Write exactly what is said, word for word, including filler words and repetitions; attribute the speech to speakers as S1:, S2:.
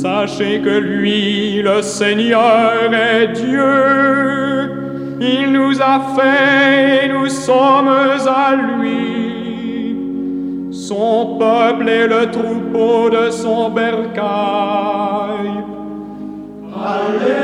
S1: Sachez que lui, le Seigneur, est Dieu. Il nous a fait et nous sommes à lui. Son peuple est le troupeau de son bercail. Alléluia.